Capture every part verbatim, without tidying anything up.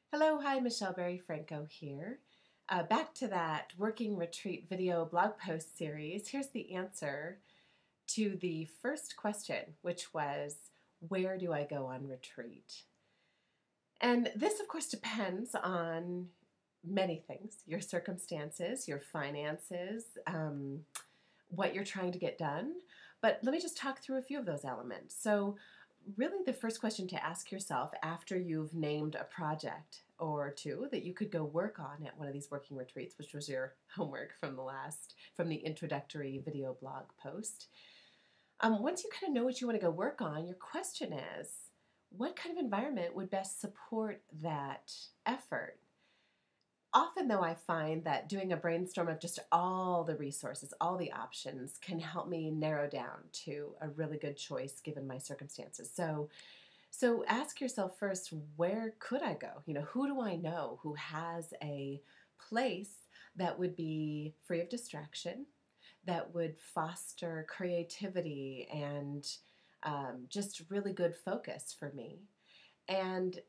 Hello, hi, Michelle Berry Franco here. Uh, back to that working retreat video blog post series. Here's the answer to the first question, which was, where do I go on retreat? And this, of course, depends on many things: your circumstances, your finances, um, what you're trying to get done. But let me just talk through a few of those elements. So, really, the first question to ask yourself after you've named a project or two that you could go work on at one of these working retreats, which was your homework from the last, from the introductory video blog post. Um, once you kind of know what you want to go work on, your question is, what kind of environment would best support that effort? Often, though, I find that doing a brainstorm of just all the resources, all the options, can help me narrow down to a really good choice given my circumstances. So, so ask yourself first, where could I go? You know, who do I know who has a place that would be free of distraction, that would foster creativity and um, just really good focus for me? And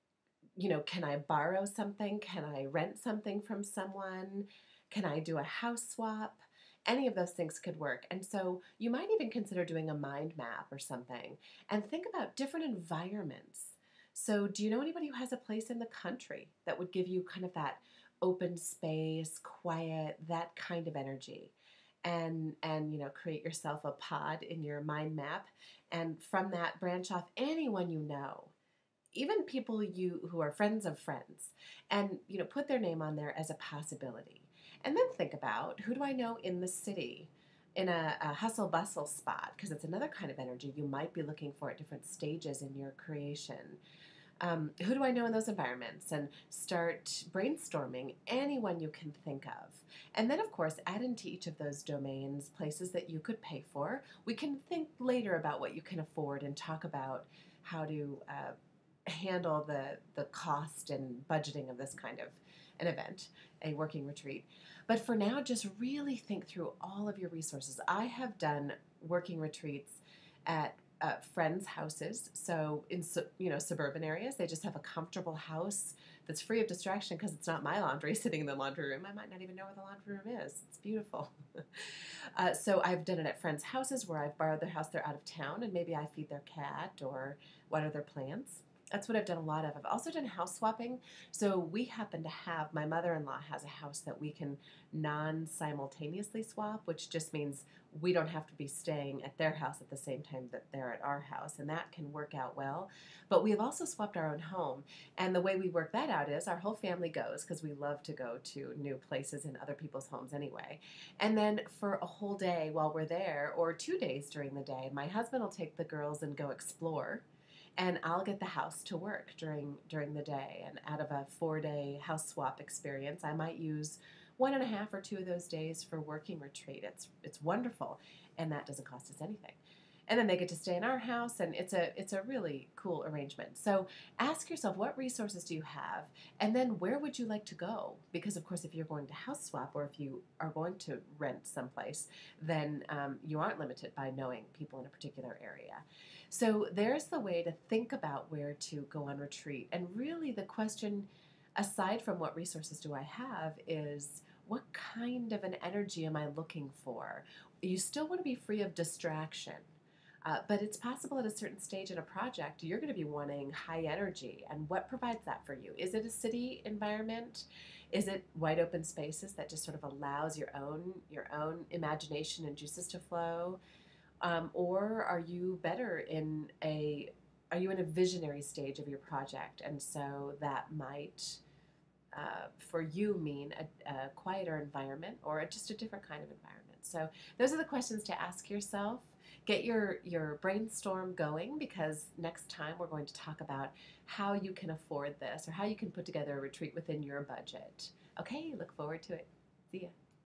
you know, can I borrow something? Can I rent something from someone? Can I do a house swap? Any of those things could work. And so you might even consider doing a mind map or something and think about different environments. So, do you know anybody who has a place in the country that would give you kind of that open space, quiet, that kind of energy? And, and you know, create yourself a pod in your mind map, and from that branch off anyone you know, even people you who are friends of friends, and you know, put their name on there as a possibility. And then think about, who do I know in the city in a, a hustle bustle spot, because it's another kind of energy you might be looking for at different stages in your creation. Um, who do I know in those environments? And start brainstorming anyone you can think of. And then, of course, add into each of those domains places that you could pay for. We can think later about what you can afford and talk about how to uh, handle the, the cost and budgeting of this kind of an event, a working retreat. But for now, just really think through all of your resources. I have done working retreats at uh, friends' houses, so in you know, suburban areas. They just have a comfortable house that's free of distraction because it's not my laundry sitting in the laundry room. I might not even know where the laundry room is. It's beautiful. uh, so I've done it at friends' houses where I've borrowed their house. They're out of town, and maybe I feed their cat or water their plants. That's what I've done a lot of. I've also done house swapping. So we happen to have, my mother-in-law has a house that we can non-simultaneously swap, which just means we don't have to be staying at their house at the same time that they're at our house, and that can work out well. But we have also swapped our own home, and the way we work that out is our whole family goes, because we love to go to new places in other people's homes anyway. And then for a whole day while we're there, or two days during the day, my husband will take the girls and go explore, and I'll get the house to work during during the day. And out of a four-day house swap experience, I might use one and a half or two of those days for working retreat. It's it's wonderful, and that doesn't cost us anything. And then they get to stay in our house, and it's a it's a really cool arrangement. So ask yourself, what resources do you have, and then where would you like to go? Because of course, if you're going to house swap, or if you are going to rent someplace, then um, you aren't limited by knowing people in a particular area. So there's the way to think about where to go on retreat. And really, the question, aside from what resources do I have, is, what kind of an energy am I looking for? You still want to be free of distraction. Uh, but it's possible at a certain stage in a project, you're going to be wanting high energy. And what provides that for you? Is it a city environment? Is it wide open spaces that just sort of allows your own your own imagination and juices to flow? Um, or are you better in a are you in a visionary stage of your project? And so that might uh, for you mean a, a quieter environment, or just a different kind of environment. So those are the questions to ask yourself. Get your, your brainstorm going, because next time we're going to talk about how you can afford this, or how you can put together a retreat within your budget. Okay, look forward to it. See ya.